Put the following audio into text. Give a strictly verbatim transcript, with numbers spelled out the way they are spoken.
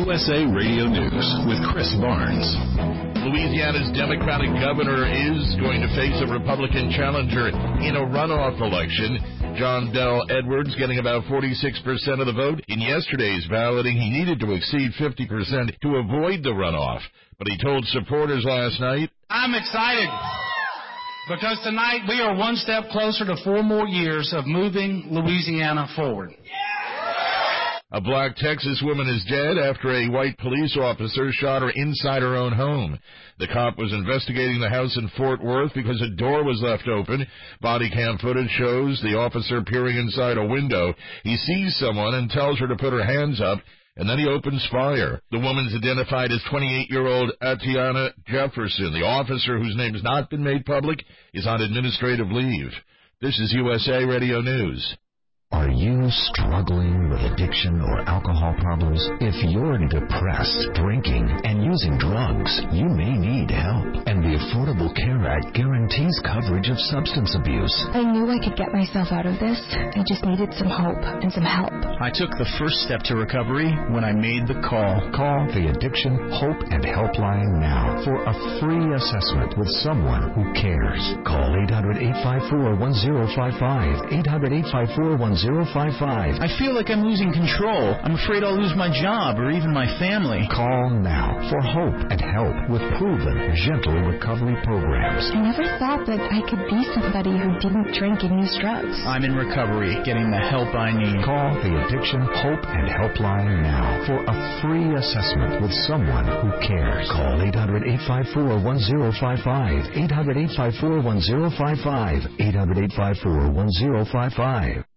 U S A Radio News with Chris Barnes. Louisiana's Democratic governor is going to face a Republican challenger in a runoff election. John Bel Edwards getting about forty-six percent of the vote. In yesterday's balloting, he needed to exceed fifty percent to avoid the runoff. But he told supporters last night, I'm excited because tonight we are one step closer to four more years of moving Louisiana forward. A black Texas woman is dead after a white police officer shot her inside her own home. The cop was investigating the house in Fort Worth because a door was left open. Body cam footage shows the officer peering inside a window. He sees someone and tells her to put her hands up, and then he opens fire. The woman's identified as twenty-eight-year-old Atiana Jefferson. The officer, whose name has not been made public, is on administrative leave. This is U S A Radio News. Are you struggling with addiction or alcohol problems? If you're depressed, drinking, and using drugs, you may need help. And the Affordable Care Act guarantees coverage of substance abuse. I knew I could get myself out of this. I just needed some hope and some help. I took the first step to recovery when I made the call. Call the Addiction Hope and Helpline now for a free assessment with someone who cares. Call eight hundred, eight five four, one zero five five, eight hundred, eight five four, one zero five five. I feel like I'm losing control. I'm afraid I'll lose my job or even my family. Call now for hope and help with proven, gentle recovery programs. I never thought that I could be somebody who didn't drink and use drugs. I'm in recovery, getting the help I need. Call the Addiction Hope and Helpline now for a free assessment with someone who cares. Call eight hundred, eight five four, one zero five five, eight hundred, eight five four, one zero five five, eight hundred, eight five four, one zero five five.